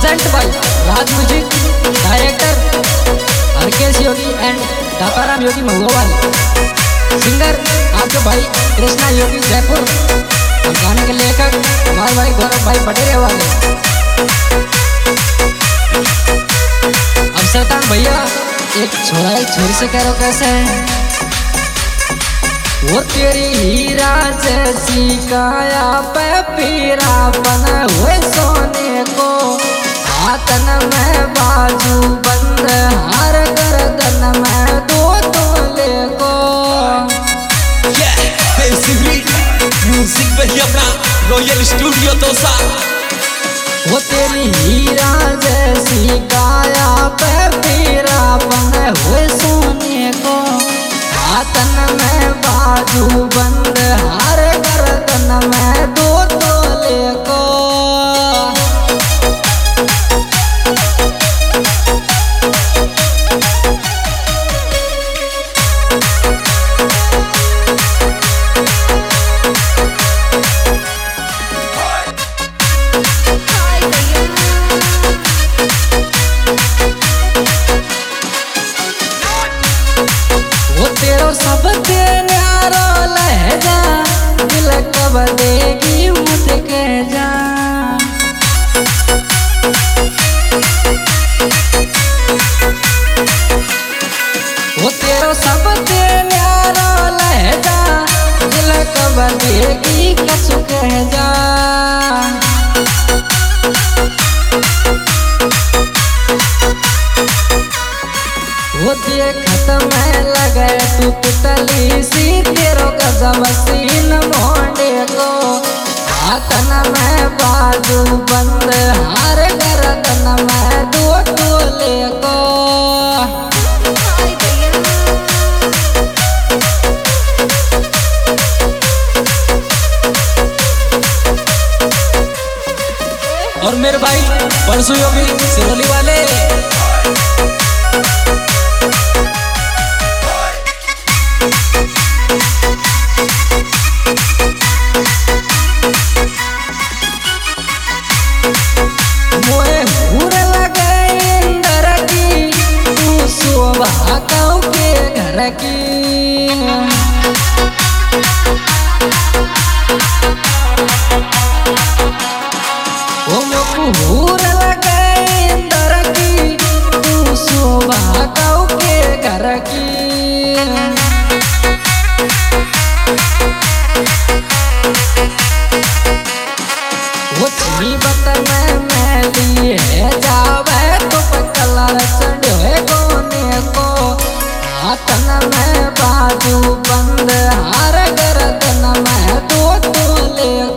Present by Raj music, director Harkesh Yogi and Dataram Yogi Mahuawal, singer आपके भाई कृष्णा योगी जयपुर, और गाने के लेखक हमारे भाई गौरव भाई पटेरे वाले। अब शैतान भैया एक छोरा एक छोरी से कह रहा कैसे है, वो तेरी हीरा जैसी काया पे पीरा बना हुए सोने को, हाथन में बाजू बंद हार गर्दन में दो तोले को। म्यूजिक पे ही अपना रॉयल स्टूडियो तो सा। वो तेरी हीरा जैसी काया पे पीरा बने हुए सोने को, हाथन में बाजू बंद हार गर्दन में दो तोले को। सब न्यारो लहजा दिल कब देगी मुझे कह जा, वो तेरो सब न्यारो लहजा दिल कब देगी कसु कह जा। वो देखत में लगे तू पितली सी तेरो गजब सीन मोंडे को, हाथन में बाजू बंद हार गर्दन में दो तोले को। और मेरे भाई परसों योगी सिरोली वाले। हूर लगे इंदर की तू शोभा कौ के घर की, वो छीबत में मैली है जावे तो कलर चढ़े कोने को, हाथन में बाजू बंद हार गर्दन में दो तोले